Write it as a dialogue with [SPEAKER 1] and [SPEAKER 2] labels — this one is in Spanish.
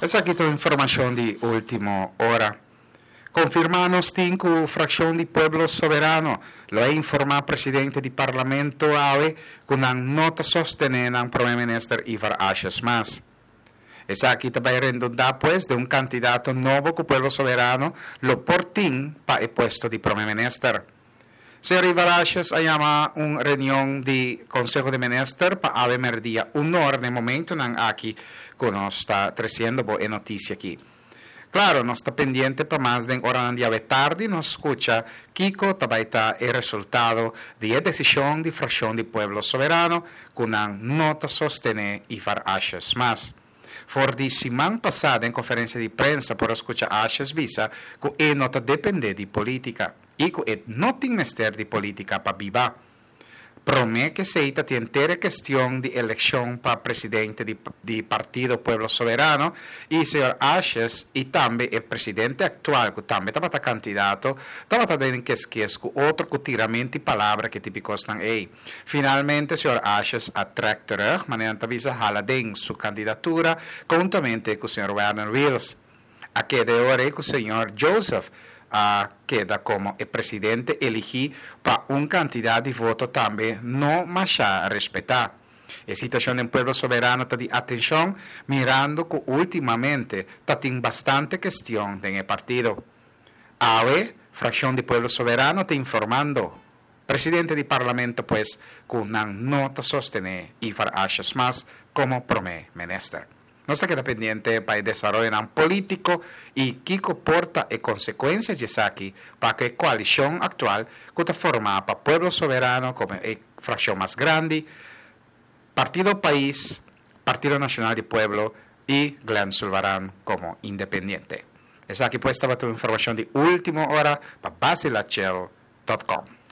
[SPEAKER 1] Essa aqui é informação de última hora. Confirmamos que a fração de Pueblo Soberano lo ha informado o presidente do Parlamento AWE com uma nota sostenendo o primeiro-ministro Ivar Ashes. Essa aqui também redunda pues de candidato novo que o Pueblo Soberano lo portin para o puesto de primeiro-ministro. Senhor Ivar Ashes ha llamado una reunión de Consejo de Ministros para haber merdia honor no momento en aquí que nos está trayendo boa noticia aquí. Claro, nos está pendiente para más de hora de tarde, nos escucha Kiko, también está el resultado de la decisión de fracción del Pueblo Soberano con una nota sostener Ivar Ashes más. For di semana passada, em conferência de prensa, por escutar Ashes visa que ele nota depende de política e que ele não tem mestre de política para viver. Promete que seita tem inteira questão de eleição para presidente de Partido Pueblo Soberano e o senhor Ashes e também o presidente atual, que também estava candidato, estava dando que outro que tiramento de palavras que típicos estão aí. Finalmente, o senhor Ashes atrás terug, maneira de visa haladem sua candidatura, juntamente com o senhor Werner Wills. Aqui de hora que o senhor Joseph queda como el presidente elegido para una cantidad de votos también no más a respetar. La situación del Pueblo Soberano está de atención, mirando que últimamente está teniendo bastante cuestión en el partido. AWE, fracción del Pueblo Soberano, está informando. Presidente del Parlamento, pues, con una nota sostener Ivar Ashes más como primer ministro. No se queda pendiente para el desarrollo político y qué comporta y consecuencias de aquí para que la coalición actual que está formada para Pueblo Soberano como la fracción más grande, Partido País, Partido Nacional del Pueblo y Glenn Sullivan como independiente. Esa aquí pues estaba tu información de última hora para baselachel.com.